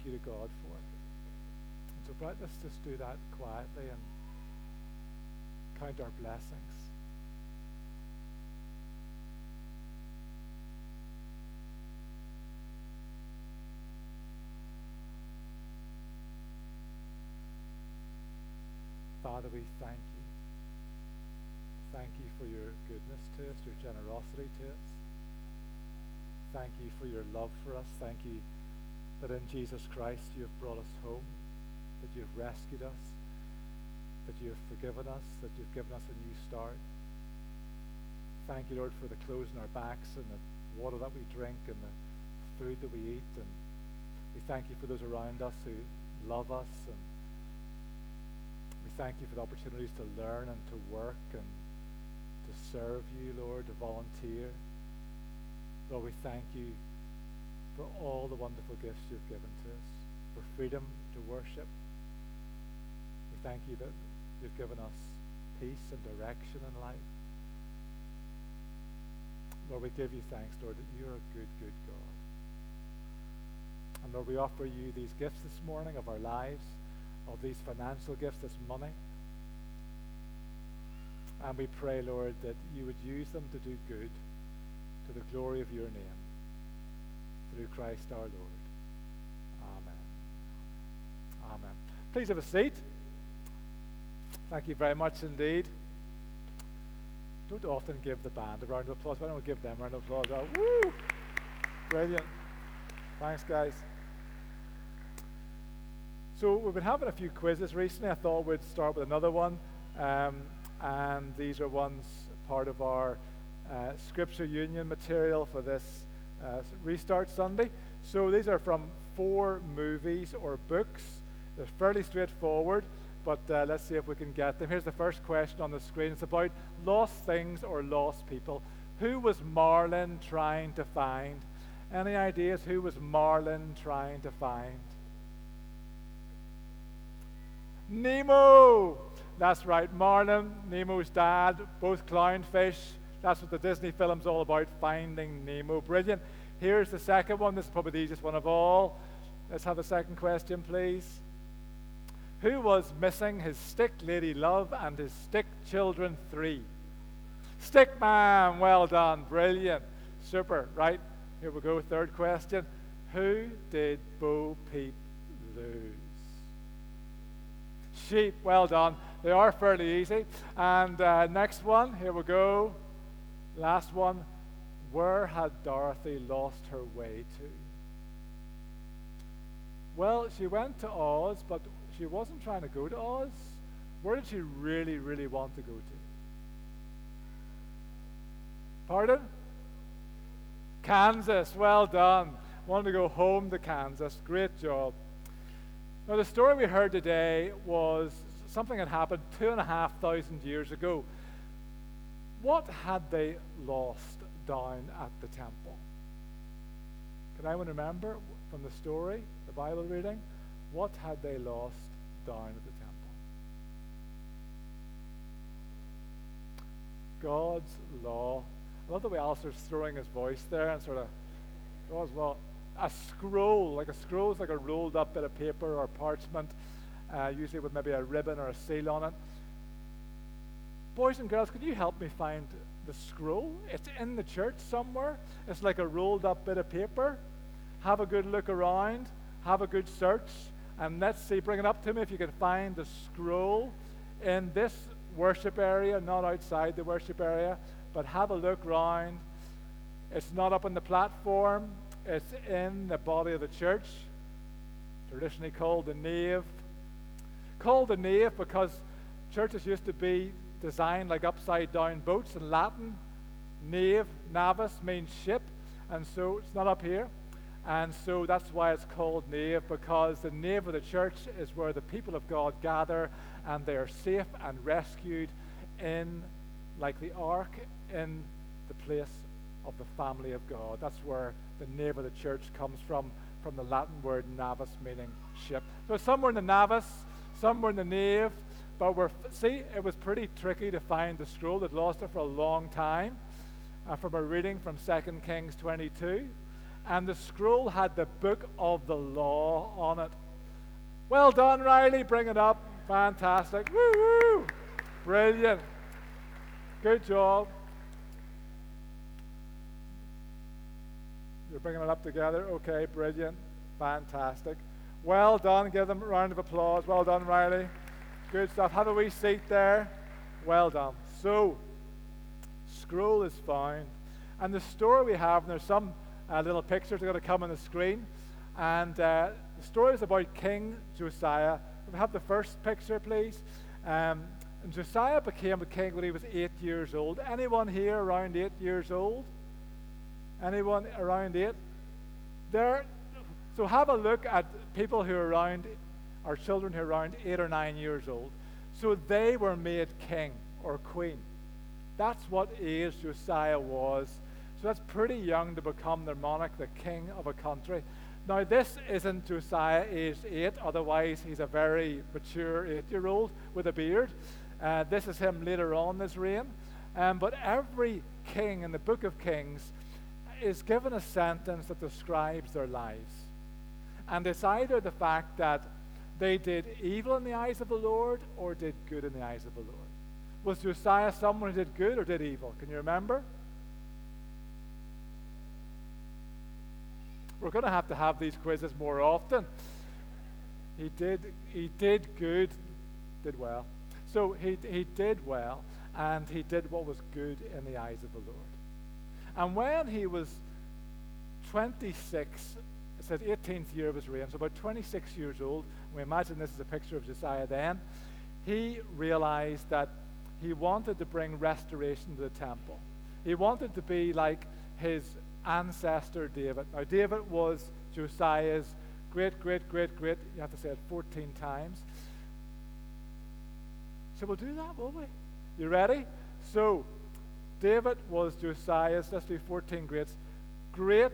you to God for it. And so, Brett, let's just do that quietly and count our blessings. Father, we thank you. Thank you for your goodness to us, your generosity to us. Thank you for your love for us. Thank you that in Jesus Christ you have brought us home, that you have rescued us, that you have forgiven us, that you've given us a new start. Thank you, Lord, for the clothes on our backs and the water that we drink and the food that we eat. And we thank you for those around us who love us. And we thank you for the opportunities to learn and to work and to serve you, Lord, to volunteer. Lord, we thank you for all the wonderful gifts you've given to us, for freedom to worship. We thank you that you've given us peace and direction in life. Lord, we give you thanks, Lord, that you are a good, good God. And Lord, we offer you these gifts this morning of our lives, of these financial gifts, this money. And we pray, Lord, that you would use them to do good to the glory of your name, through Christ our Lord. Amen. Amen. Please have a seat. Thank you very much indeed. Don't often give the band a round of applause. Why don't we give them a round of applause? Oh, woo! Brilliant. Thanks, guys. So we've been having a few quizzes recently. I thought we'd start with another one. And these are ones part of our Scripture Union material for this Restart Sunday. So these are from 4 movies or books. They're fairly straightforward, but let's see if we can get them. Here's the first question on the screen. It's about lost things or lost people. Who was Marlin trying to find? Any ideas who was Marlin trying to find? Nemo! That's right, Marlin, Nemo's dad, both clownfish. That's what the Disney film's all about, Finding Nemo. Brilliant. Here's the second one. This is probably the easiest one of all. Let's have the second question, please. Who was missing his stick lady love and his stick children 3? Stickman, well done, brilliant, super, right? Here we go, third question. Who did Bo Peep lose? Sheep, well done. They are fairly easy. And next one, here we go. Last one. Where had Dorothy lost her way to? Well, she went to Oz, but she wasn't trying to go to Oz. Where did she really, really want to go to? Pardon? Kansas, well done. Wanted to go home to Kansas. Great job. Now, the story we heard today was something that happened 2,500 years ago. What had they lost down at the temple? Can anyone remember from the story, the Bible reading? What had they lost down at the temple? God's law. I love the way Alistair's throwing his voice there and sort of, God's law. A scroll is like a rolled up bit of paper or parchment, usually with maybe a ribbon or a seal on it. Boys and girls, could you help me find the scroll? It's in the church somewhere. It's like a rolled up bit of paper. Have a good look around, have a good search, and let's see, bring it up to me if you can find the scroll in this worship area, not outside the worship area, but have a look round. It's not up on the platform. It's in the body of the church, traditionally called the nave. Called the nave because churches used to be designed like upside-down boats in Latin. Nave, navis, means ship, and so it's not up here. And so that's why it's called nave, because the nave of the church is where the people of God gather, and they are safe and rescued in, like the ark, in the place of the family of God. That's where the nave of the church comes from the Latin word navis, meaning ship. So somewhere in the navis, somewhere in the nave, but it was pretty tricky to find the scroll. They'd lost it for a long time. From a reading from 2 Kings 22, and the scroll had the book of the law on it. Well done, Riley. Bring it up. Fantastic. Woo woo. Brilliant. Good job. You're bringing it up together. Okay, brilliant. Fantastic. Well done. Give them a round of applause. Well done, Riley. Good stuff. Have a wee seat there. Well done. So, scroll is found. And the story we have, and there's some little pictures that are going to come on the screen. And the story is about King Josiah. Can we have the first picture, please? And Josiah became a king when he was 8 years old. Anyone here around 8 years old? Anyone around 8? There. So have a look at people who are around, or children who are around 8 or 9 years old. So they were made king or queen. That's what age Josiah was. So that's pretty young to become the monarch, the king of a country. Now this isn't Josiah aged 8, otherwise he's a very mature 8-year-old with a beard. This is him later on in his reign. But every king in the book of Kings is given a sentence that describes their lives. And it's either the fact that they did evil in the eyes of the Lord or did good in the eyes of the Lord. Was Josiah someone who did good or did evil? Can you remember? We're going to have these quizzes more often. He did good, did well. So he did well, and he did what was good in the eyes of the Lord. And when he was 26, it says 18th year of his reign, so about 26 years old, we imagine this is a picture of Josiah then, he realized that he wanted to bring restoration to the temple. He wanted to be like his ancestor David. Now, David was Josiah's great, you have to say it 14 times. So we'll do that, will we? You ready? So, David was Josiah's, let's do 14 greats, great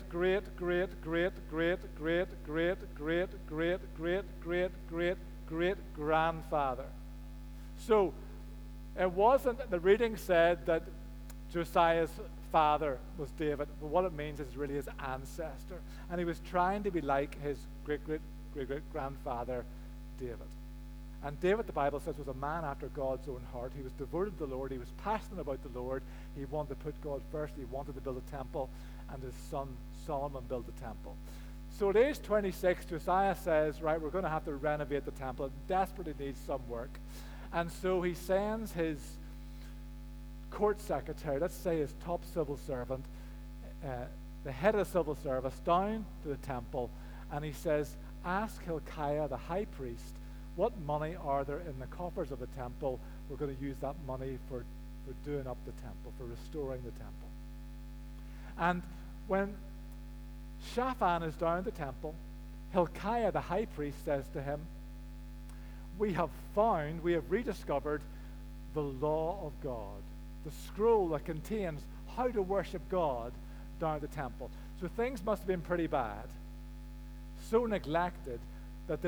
grandfather. So, it wasn't, the reading said that Josiah's father was David, but what it means is really his ancestor. And he was trying to be like his great grandfather, David. And David, the Bible says, was a man after God's own heart. He was devoted to the Lord. He was passionate about the Lord. He wanted to put God first. He wanted to build a temple, and his son Solomon built the temple. So at age 26, Josiah says, right, we're going to have to renovate the temple. It desperately needs some work. And so he sends his court secretary, let's say his top civil servant, the head of the civil service, down to the temple, and he says, ask Hilkiah, the high priest, what money are there in the coffers of the temple? We're going to use that money for doing up the temple, for restoring the temple. And when Shaphan is down at the temple, Hilkiah, the high priest, says to him, we have rediscovered the law of God, the scroll that contains how to worship God down at the temple. So things must have been pretty bad, so neglected that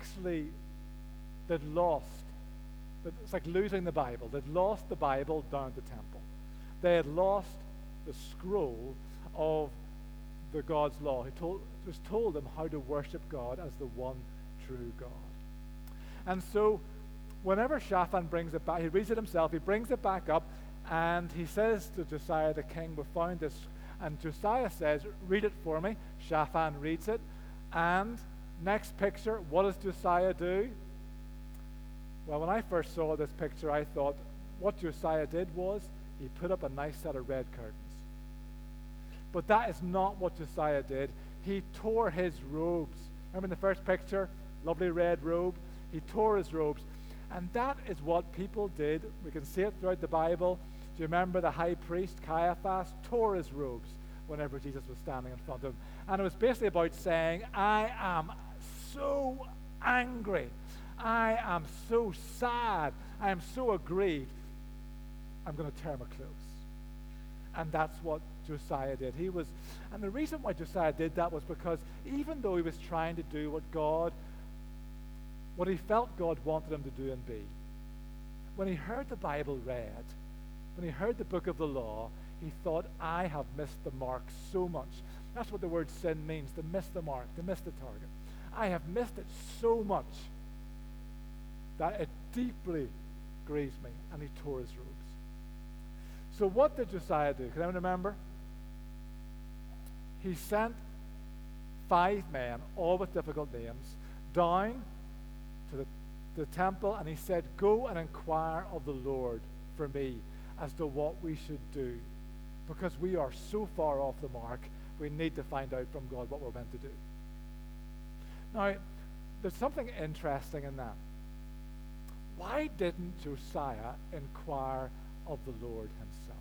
they'd lost. It's like losing the Bible. They'd lost the Bible down at the temple. They had lost the scroll of the God's law. It was told them how to worship God as the one true God. And so whenever Shaphan brings it back, he reads it himself, he brings it back up, and he says to Josiah the king, we found this. And Josiah says, read it for me. Shaphan reads it. And next picture, what does Josiah do? Well, when I first saw this picture, I thought what Josiah did was he put up a nice set of red curtains. But that is not what Josiah did. He tore his robes. Remember in the first picture, lovely red robe? He tore his robes. And that is what people did. We can see it throughout the Bible. Do you remember the high priest, Caiaphas, tore his robes whenever Jesus was standing in front of him? And it was basically about saying, I am so angry. I am so sad. I am so aggrieved. I'm going to tear my clothes. And that's what Josiah did. And the reason why Josiah did that was because even though he was trying to do what he felt God wanted him to do and be, when he heard the Bible read, when he heard the book of the law, he thought, I have missed the mark so much. That's what the word sin means, to miss the mark, to miss the target. I have missed it so much that it deeply grieves me. And he tore his robes. So what did Josiah do? Can anyone remember? He sent 5 men, all with difficult names, down to the temple, and he said, go and inquire of the Lord for me as to what we should do, because we are so far off the mark. We need to find out from God what we're meant to do. Now, there's something interesting in that. Why didn't Josiah inquire of the Lord himself?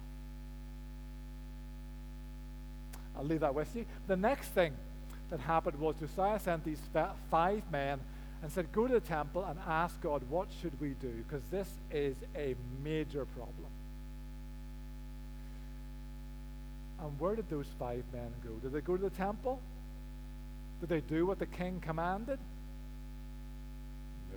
I'll leave that with you. The next thing that happened was Josiah sent these 5 men and said, go to the temple and ask God, what should we do? Because this is a major problem. And where did those 5 men go? Did they go to the temple? Did they do what the king commanded? No.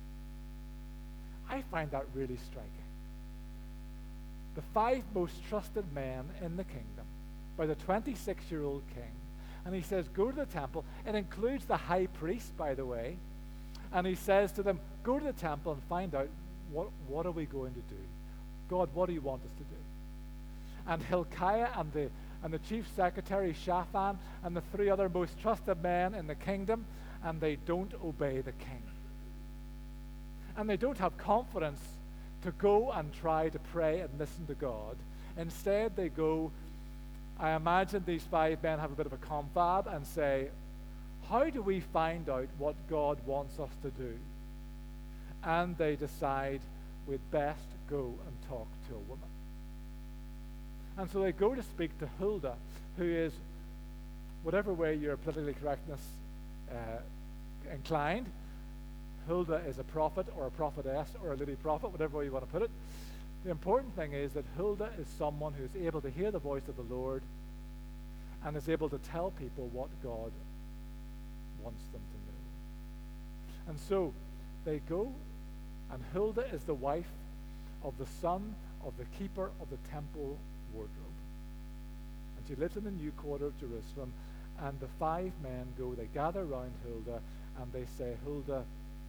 I find that really striking. The 5 most trusted men in the kingdom by the 26-year-old king. And he says, go to the temple. It includes the high priest, by the way. And he says to them, go to the temple and find out what are we going to do? God, what do you want us to do? And Hilkiah and the chief secretary, Shaphan, and the 3 other most trusted men in the kingdom, and they don't obey the king. And they don't have confidence to go and try to pray and listen to God. Instead, they go, I imagine these 5 men have a bit of a confab and say, how do we find out what God wants us to do? And they decide we'd best go and talk to a woman. And so they go to speak to Huldah, who is, whatever way your politically correctness inclined, Huldah is a prophet or a prophetess or a lady prophet, whatever way you want to put it. The important thing is that Huldah is someone who is able to hear the voice of the Lord and is able to tell people what God wants them to know. And so they go, and Huldah is the wife of the son of the keeper of the temple wardrobe. And she lives in the new quarter of Jerusalem, and the 5 men go, they gather around Huldah, and they say, Huldah,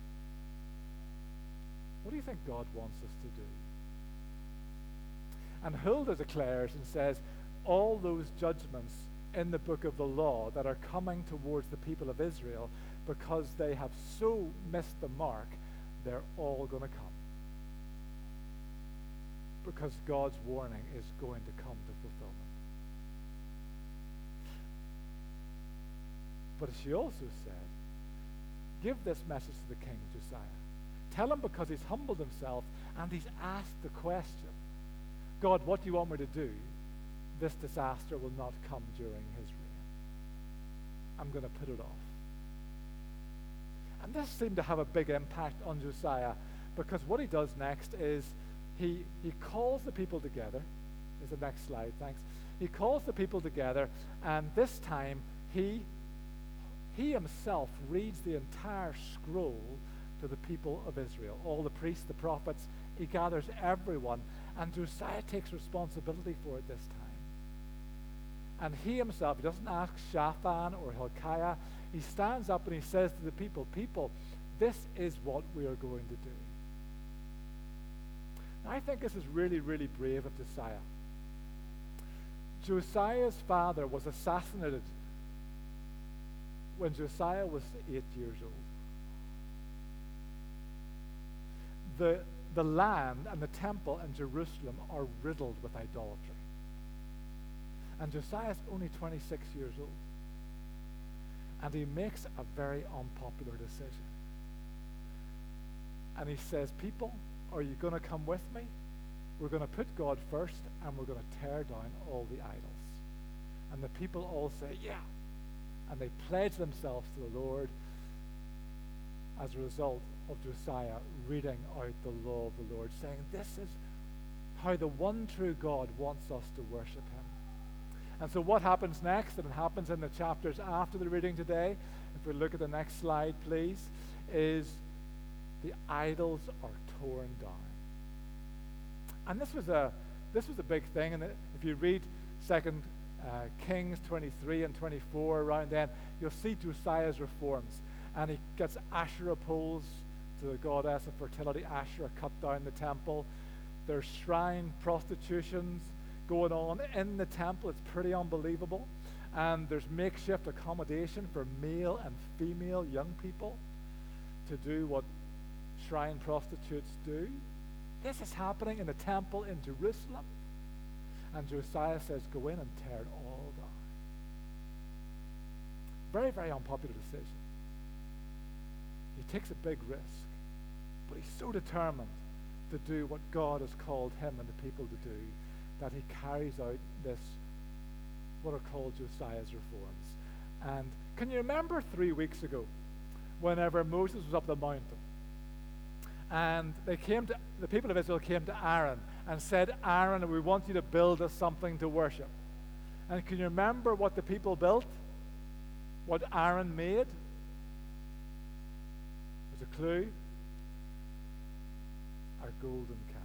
what do you think God wants us to do? And Huldah declares and says, all those judgments in the book of the law that are coming towards the people of Israel, because they have so missed the mark, they're all going to come. Because God's warning is going to come to fulfillment. But she also said, give this message to the king, Josiah. Tell him, because he's humbled himself and he's asked the question, God, what do you want me to do? This disaster will not come during his reign. I'm going to put it off. And this seemed to have a big impact on Josiah, because what he does next is he calls the people together. There's the next slide, thanks. He calls the people together, and this time he himself reads the entire scroll to the people of Israel. All the priests, the prophets, he gathers everyone, and Josiah takes responsibility for it this time. And he himself, he doesn't ask Shaphan or Hilkiah, he stands up and he says to the people, this is what we are going to do. Now, I think this is really, really brave of Josiah. Josiah's father was assassinated when Josiah was 8 years old. The land and the temple in Jerusalem are riddled with idolatry. And Josiah is only 26 years old. And he makes a very unpopular decision. And he says, people, are you going to come with me? We're going to put God first, and we're going to tear down all the idols. And the people all say, yeah. And they pledge themselves to the Lord as a result of Josiah reading out the law of the Lord, saying, this is how the one true God wants us to worship him. And so what happens next, and it happens in the chapters after the reading today, if we look at the next slide, please, is the idols are torn down. And this was a big thing, and if you read 2 Kings 23 and 24, around then, you'll see Josiah's reforms. And he gets Asherah poles to the goddess of fertility, Asherah, cut down the temple. There's shrine prostitutions going on in the temple. It's pretty unbelievable. And there's makeshift accommodation for male and female young people to do what shrine prostitutes do. This is happening in the temple in Jerusalem. And Josiah says, go in and tear it all down. Very, very unpopular decision. He takes a big risk, but he's so determined to do what God has called him and the people to do that he carries out this, what are called Josiah's reforms. And can you remember 3 weeks ago, whenever Moses was up the mountain, and the people of Israel came to Aaron and said, Aaron, we want you to build us something to worship. And can you remember what the people built? What Aaron made? There's a clue. A golden calf.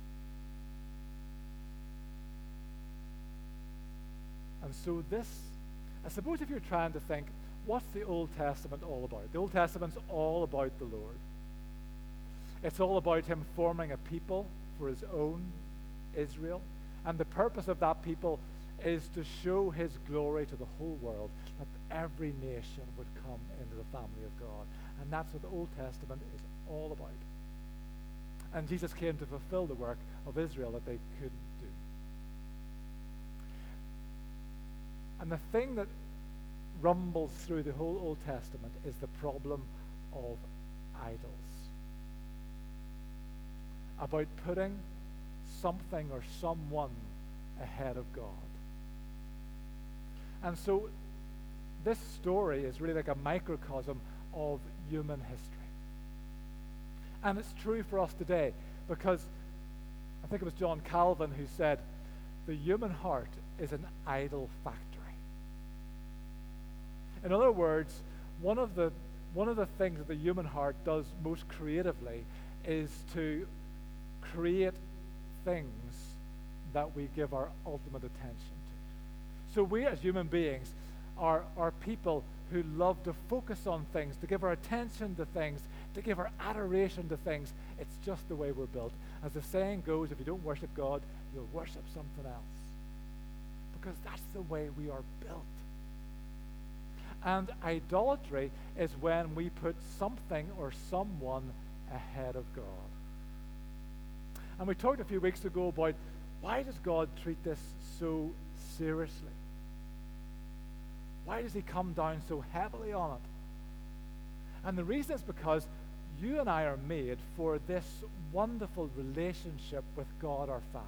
And so this, I suppose if you're trying to think, what's the Old Testament all about? The Old Testament's all about the Lord. It's all about him forming a people for his own Israel. And the purpose of that people is to show his glory to the whole world, that every nation would come into the family of God. And that's what the Old Testament is all about. And Jesus came to fulfill the work of Israel that they couldn't do. And the thing that rumbles through the whole Old Testament is the problem of idols. About putting something or someone ahead of God. And so this story is really like a microcosm of human history. And it's true for us today because I think it was John Calvin who said, the human heart is an idol factory. In other words, one of the things that the human heart does most creatively is to create things that we give our ultimate attention to. So we as human beings are people who love to focus on things, to give our attention to things, to give our adoration to things. It's just the way we're built. As the saying goes, if you don't worship God, you'll worship something else. Because that's the way we are built. And idolatry is when we put something or someone ahead of God. And we talked a few weeks ago about why does God treat this so seriously? Why does he come down so heavily on it? And the reason is because you and I are made for this wonderful relationship with God our Father.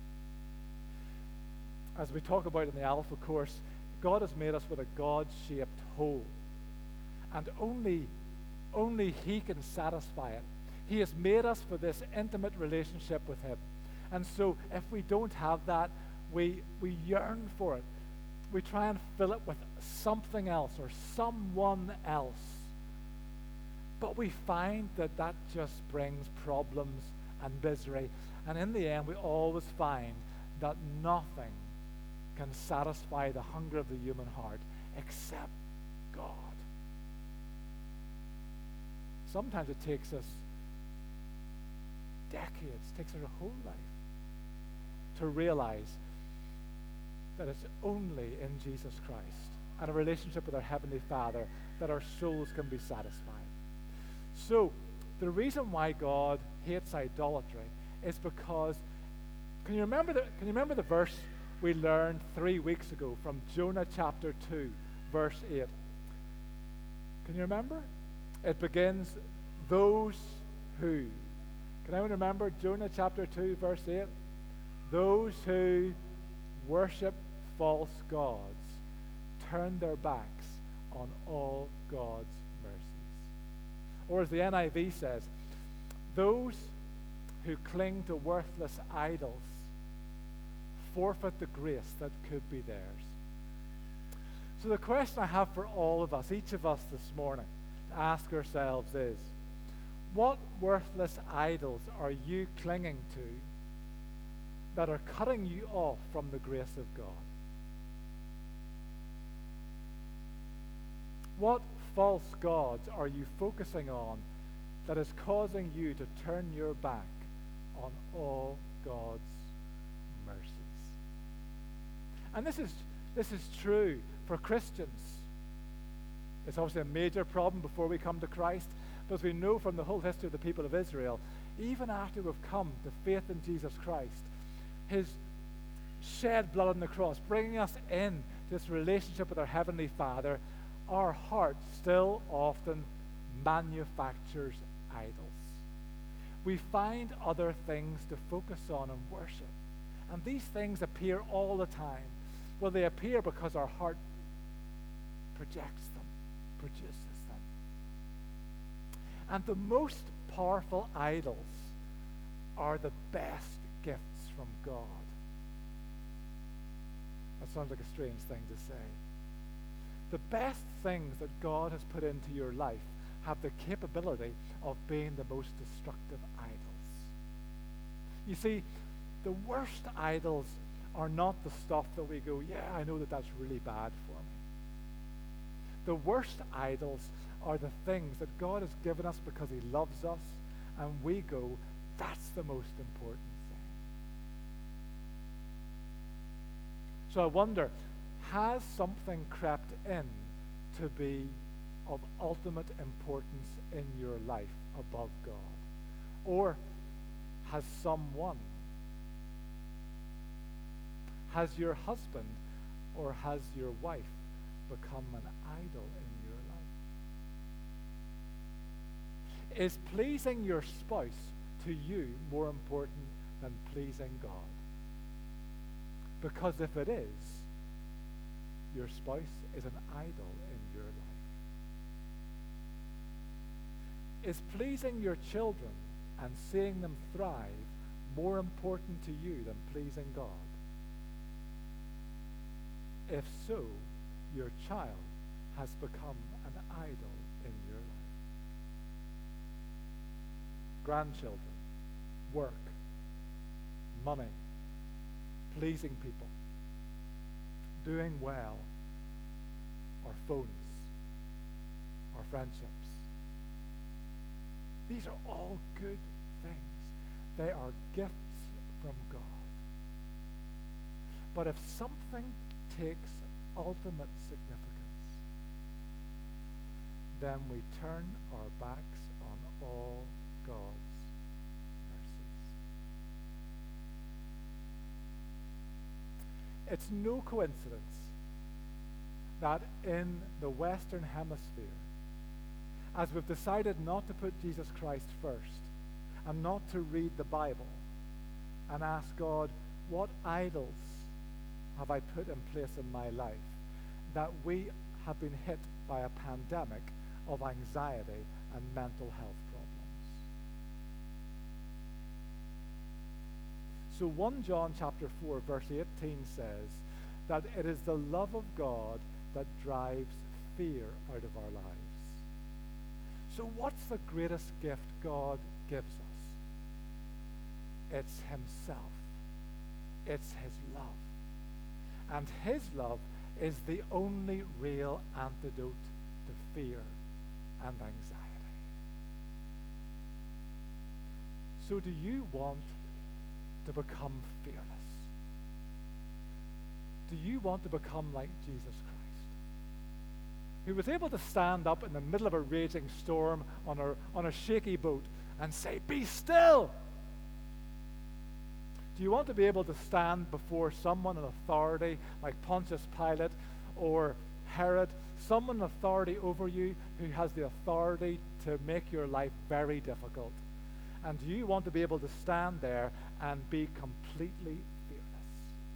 As we talk about in the Alpha course, God has made us with a God-shaped hole. And only he can satisfy it. He has made us for this intimate relationship with him. And so if we don't have that, we yearn for it. We try and fill it with something else or someone else. But we find that that just brings problems and misery. And in the end, we always find that nothing can satisfy the hunger of the human heart except God. Sometimes it takes us decades, takes us a whole life to realize that it's only in Jesus Christ and a relationship with our Heavenly Father that our souls can be satisfied. So, the reason why God hates idolatry is because, can you remember the verse we learned 3 weeks ago from Jonah chapter 2, verse 8? Can you remember? It begins, those who. Can anyone remember Jonah chapter 2, verse 8? Those who worship false gods turn their backs on all God's mercies. Or as the NIV says, those who cling to worthless idols forfeit the grace that could be theirs. So the question I have for all of us, each of us this morning, to ask ourselves is, what worthless idols are you clinging to that are cutting you off from the grace of God? What false gods are you focusing on that is causing you to turn your back on all God's mercies? And this is true for Christians. It's obviously a major problem before we come to Christ, but as we know from the whole history of the people of Israel, even after we've come to faith in Jesus Christ, his shed blood on the cross, bringing us in this relationship with our Heavenly Father, our heart still often manufactures idols. We find other things to focus on and worship. And these things appear all the time. Well, they appear because our heart projects them, produces them. And the most powerful idols are the best gifts from God. That sounds like a strange thing to say. The best things that God has put into your life have the capability of being the most destructive idols. You see, the worst idols are not the stuff that we go, yeah, I know that that's really bad for me. The worst idols are the things that God has given us because he loves us, and we go, that's the most important thing. So I wonder, has something crept in to be of ultimate importance in your life above God? Or has someone, has your husband or has your wife become an idol in your life? Is pleasing your spouse to you more important than pleasing God? Because if it is, your spouse is an idol in your life. Is pleasing your children and seeing them thrive more important to you than pleasing God? If so, your child has become an idol in your life. Grandchildren, work, money, pleasing people, doing well, our phones, our friendships. These are all good things. They are gifts from God. But if something takes ultimate significance, then we turn our backs on all God's mercies. It's no coincidence that in the Western Hemisphere, as we've decided not to put Jesus Christ first and not to read the Bible and ask God, what idols have I put in place in my life, that we have been hit by a pandemic of anxiety and mental health problems. So 1 John chapter 4 verse 18 says that it is the love of God that drives fear out of our lives. So what's the greatest gift God gives us? It's himself. It's his love. And his love is the only real antidote to fear and anxiety. So do you want to become fearless? Do you want to become like Jesus Christ, who was able to stand up in the middle of a raging storm on a shaky boat and say, "Be still"? Do you want to be able to stand before someone in authority like Pontius Pilate or Herod, someone in authority over you who has the authority to make your life very difficult? And do you want to be able to stand there and be completely fearless?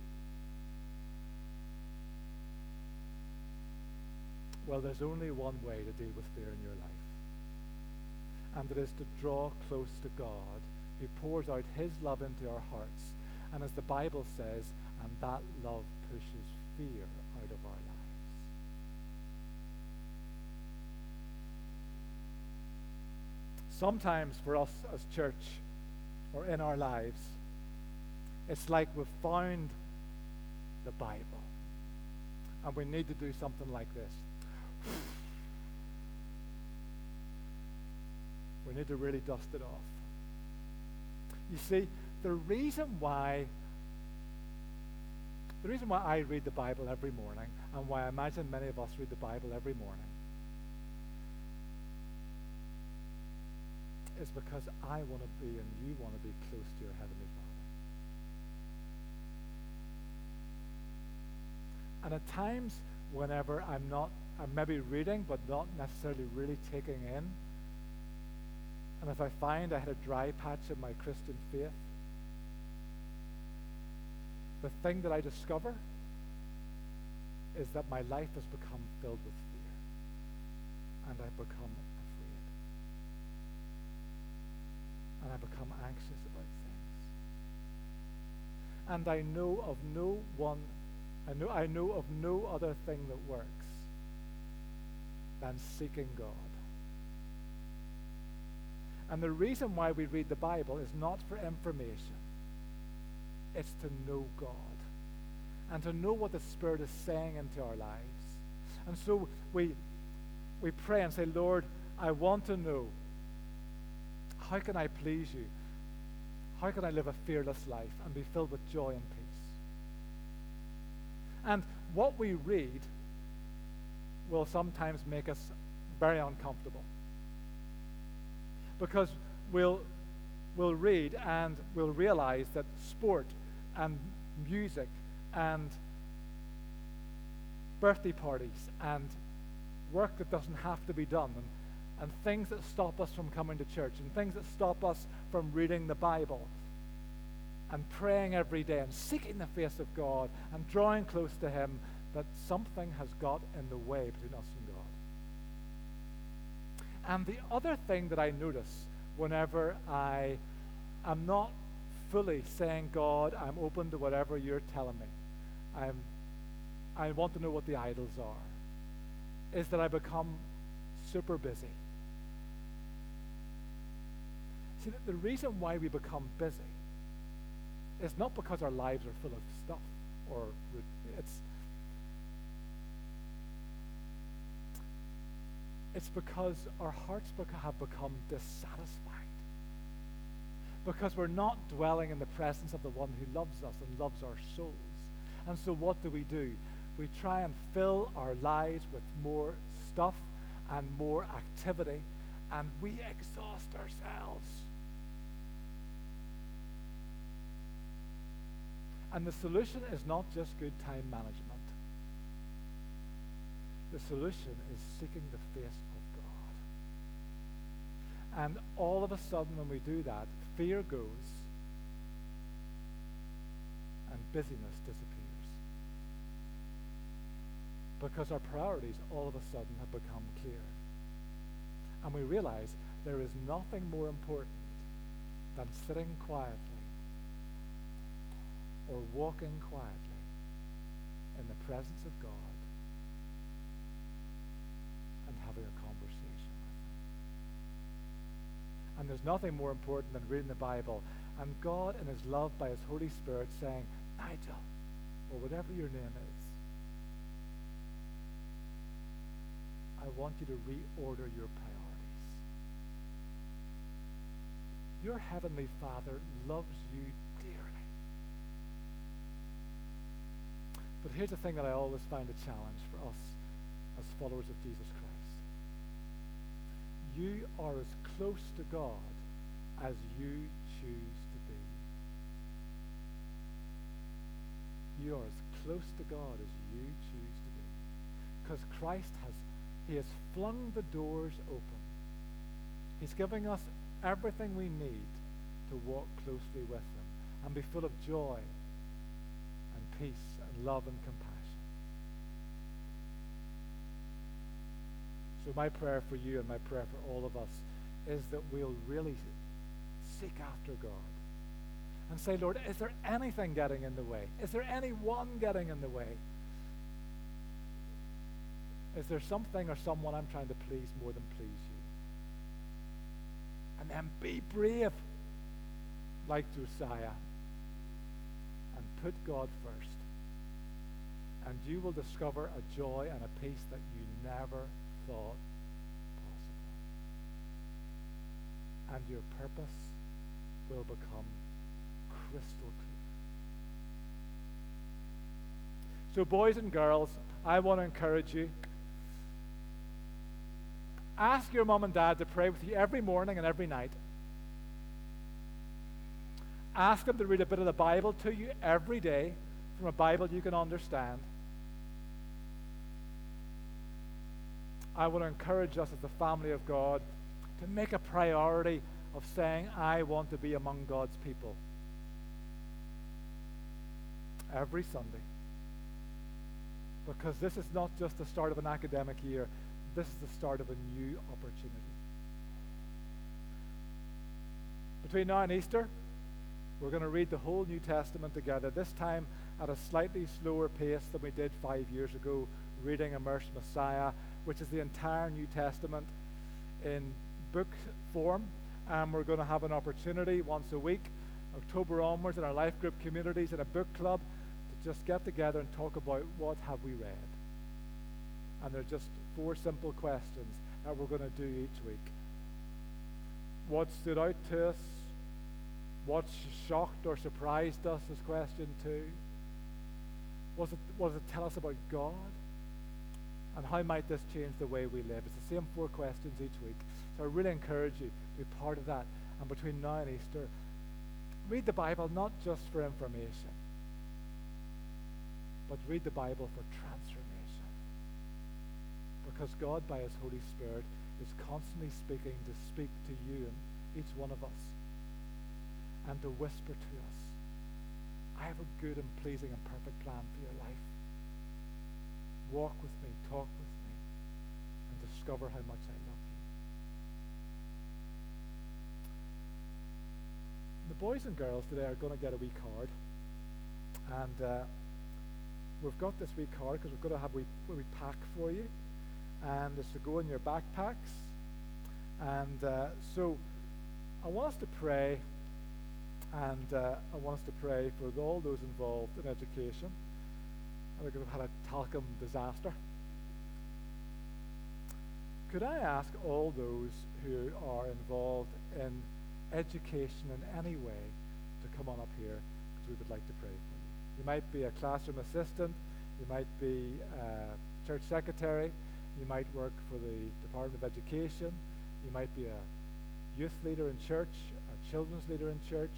Well, there's only one way to deal with fear in your life, and it is to draw close to God, who pours out his love into our hearts. And as the Bible says, and that love pushes fear out of our lives. Sometimes for us as church or in our lives, it's like we've found the Bible and we need to do something like this. We need to really dust it off. You see, the reason why I read the Bible every morning, and why I imagine many of us read the Bible every morning, is because I want to be, and you want to be, close to your Heavenly Father. And at times, whenever I'm maybe reading, but not necessarily really taking in, and if I find I had a dry patch in my Christian faith, the thing that I discover is that my life has become filled with fear, and I become afraid, and I become anxious about things. And I know of no other thing that works than seeking God. And the reason why we read the Bible is not for information. It's to know God and to know what the Spirit is saying into our lives. And so we pray and say, Lord, I want to know, how can I please you? How can I live a fearless life and be filled with joy and peace? And what we read will sometimes make us very uncomfortable, because we'll read and we'll realize that sport and music and birthday parties and work that doesn't have to be done, and things that stop us from coming to church, and things that stop us from reading the Bible and praying every day and seeking the face of God and drawing close to Him, that something has got in the way between us and God. And the other thing that I notice whenever I am not fully saying, God, I'm open to whatever you're telling me, I want to know what the idols are, is that I become super busy. See, the reason why we become busy is not because our lives are full of stuff, or it's because our hearts have become dissatisfied, because we're not dwelling in the presence of the one who loves us and loves our souls. And so what do? We try and fill our lives with more stuff and more activity, and we exhaust ourselves. And the solution is not just good time management. The solution is seeking the face of God. And all of a sudden, when we do that, fear goes and busyness disappears. Because our priorities all of a sudden have become clear. And we realize there is nothing more important than sitting quietly or walking quietly in the presence of God and having a conversation with Him. And there's nothing more important than reading the Bible and God in His love by His Holy Spirit saying, Nigel, or whatever your name is, I want you to reorder your priorities. Your Heavenly Father loves you dearly. But here's the thing that I always find a challenge for us as followers of Jesus Christ. You are as close to God as you choose to be. You are as close to God as you choose to be. Because Christ has flung the doors open. He's giving us everything we need to walk closely with Him and be full of joy and peace and love and compassion. So my prayer for you and my prayer for all of us is that we'll really seek after God and say, Lord, is there anything getting in the way? Is there anyone getting in the way? Is there something or someone I'm trying to please more than please you? And then be brave like Josiah and put God first. And you will discover a joy and a peace that you never thought possible. and your purpose will become crystal clear. So, boys and girls, I want to encourage you. Ask your mom and dad to pray with you every morning and every night. Ask them to read a bit of the Bible to you every day from a Bible you can understand. I want to encourage us as the family of God to make a priority of saying, I want to be among God's people every Sunday. Because this is not just the start of an academic year, this is the start of a new opportunity. Between now and Easter, we're going to read the whole New Testament together, this time at a slightly slower pace than we did 5 years ago, reading Immersed Messiah, which is the entire New Testament in book form. And we're going to have an opportunity once a week, October onwards, in our life group communities, in a book club, to just get together and talk about what have we read. And they're just 4 simple questions that we're going to do each week. What stood out to us? What shocked or surprised us is question 2. What does it tell us about God? And how might this change the way we live? It's the same 4 questions each week. So I really encourage you to be part of that. And between now and Easter, read the Bible not just for information, but read the Bible for transformation. Because God, by His Holy Spirit, is constantly speaking to speak to you and each one of us, and to whisper to us, I have a good and pleasing and perfect plan for your life. Walk with me, talk with me, and discover how much I love you. The boys and girls today are going to get a wee card. And we've got this wee card because we're going to have a wee pack for you. And it's to go in your backpacks. And so I want us to pray. And I want us to pray for all those involved in education. We've had a talcum disaster. Could I ask all those who are involved in education in any way to come on up here, because we would like to pray for you. You might be a classroom assistant, you might be a church secretary, you might work for the Department of Education, you might be a youth leader in church, a children's leader in church,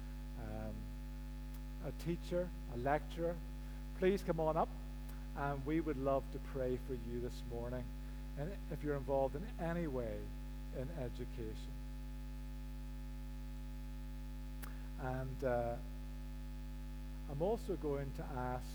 a teacher, a lecturer. Please come on up, and we would love to pray for you this morning, and if you're involved in any way in education. And I'm also going to ask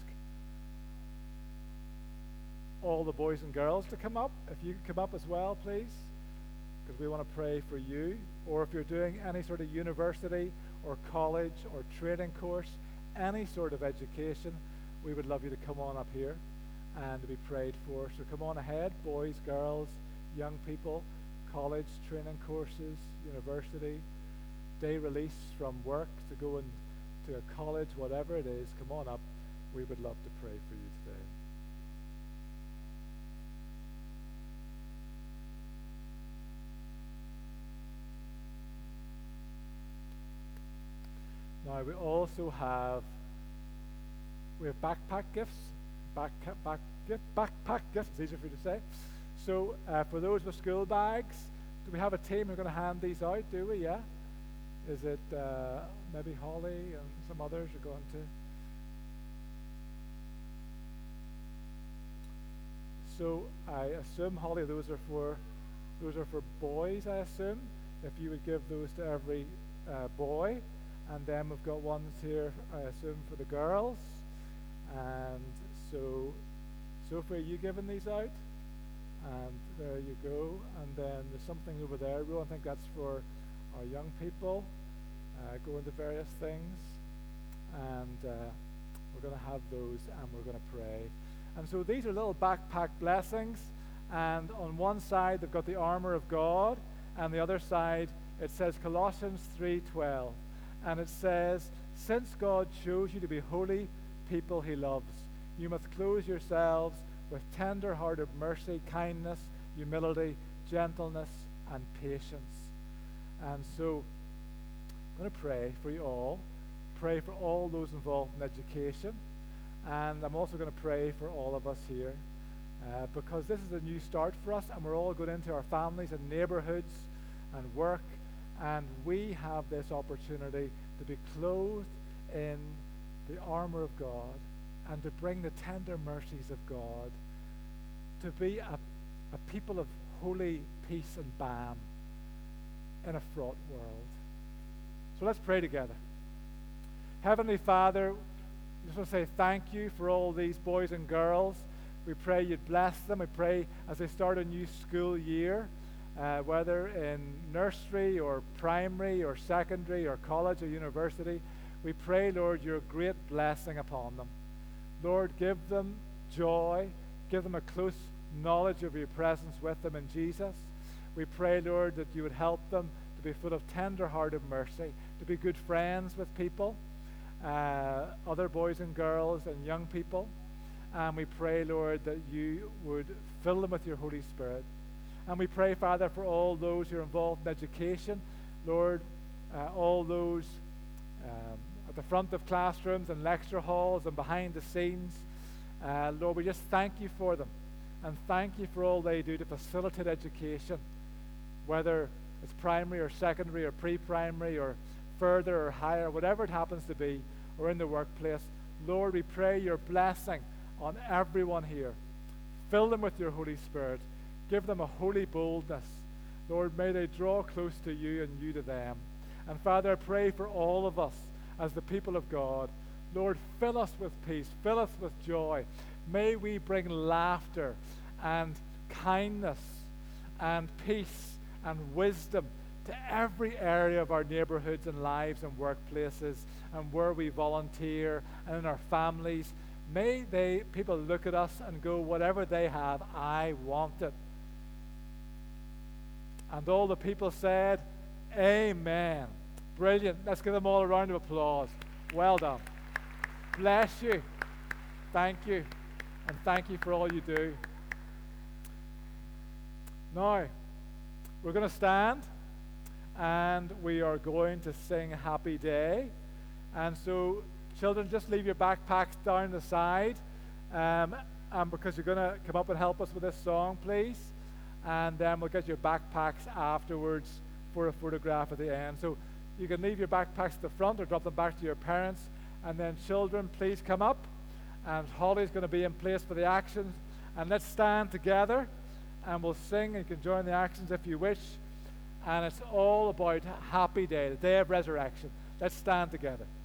all the boys and girls to come up. If you could come up as well, please, because we want to pray for you. Or if you're doing any sort of university or college or training course, any sort of education, we would love you to come on up here and to be prayed for. So come on ahead, boys, girls, young people, college, training courses, university, day release from work to go into a college, whatever it is, come on up. We would love to pray for you today. Now we also have backpack gifts. Backpack gifts, it's easier for you to say. So for those with school bags, do we have a team who are going to hand these out, do we? Yeah? Is it maybe Holly and some others are going to? So I assume, Holly, those are for boys, I assume. If you would give those to every boy. And then we've got ones here, I assume, for the girls. And so, Sophie, are you giving these out? And there you go. And then there's something over there, Ro. I think that's for our young people, going to various things. And we're going to have those, and we're going to pray. And so these are little backpack blessings. And on one side, they've got the armor of God. And the other side, it says Colossians 3:12. And it says, since God chose you to be holy people He loves, you must clothe yourselves with tender-hearted mercy, kindness, humility, gentleness, and patience. And so I'm going to pray for you all, pray for all those involved in education, and I'm also going to pray for all of us here because this is a new start for us, and we're all going into our families and neighborhoods and work, and we have this opportunity to be clothed in the armor of God and to bring the tender mercies of God, to be a people of holy peace and balm in a fraught world. So let's pray together. Heavenly Father, I just want to say thank you for all these boys and girls. We pray you'd bless them. We pray as they start a new school year, whether in nursery or primary or secondary or college or university, we pray, Lord, your great blessing upon them. Lord, give them joy. Give them a close knowledge of your presence with them in Jesus. We pray, Lord, that you would help them to be full of tender-hearted mercy, to be good friends with people, other boys and girls and young people. And we pray, Lord, that you would fill them with your Holy Spirit. And we pray, Father, for all those who are involved in education, Lord, all those at the front of classrooms and lecture halls and behind the scenes. Lord, we just thank you for them and thank you for all they do to facilitate education, whether it's primary or secondary or pre-primary or further or higher, whatever it happens to be, or in the workplace. Lord, we pray your blessing on everyone here. Fill them with your Holy Spirit. Give them a holy boldness. Lord, may they draw close to you and you to them. And Father, I pray for all of us as the people of God. Lord, fill us with peace. Fill us with joy. May we bring laughter and kindness and peace and wisdom to every area of our neighborhoods and lives and workplaces and where we volunteer and in our families. May people look at us and go, whatever they have, I want it. And all the people said, amen. Brilliant. Let's give them all a round of applause. Well done. Bless you. Thank you. And thank you for all you do. Now, we're going to stand and we are going to sing Happy Day. And so, children, just leave your backpacks down the side and because you're going to come up and help us with this song, please. And then we'll get your backpacks afterwards for a photograph at the end. So you can leave your backpacks at the front or drop them back to your parents. And then children, please come up. And Holly's going to be in place for the actions. And let's stand together and we'll sing. And you can join the actions if you wish. And it's all about Happy Day, the day of resurrection. Let's stand together.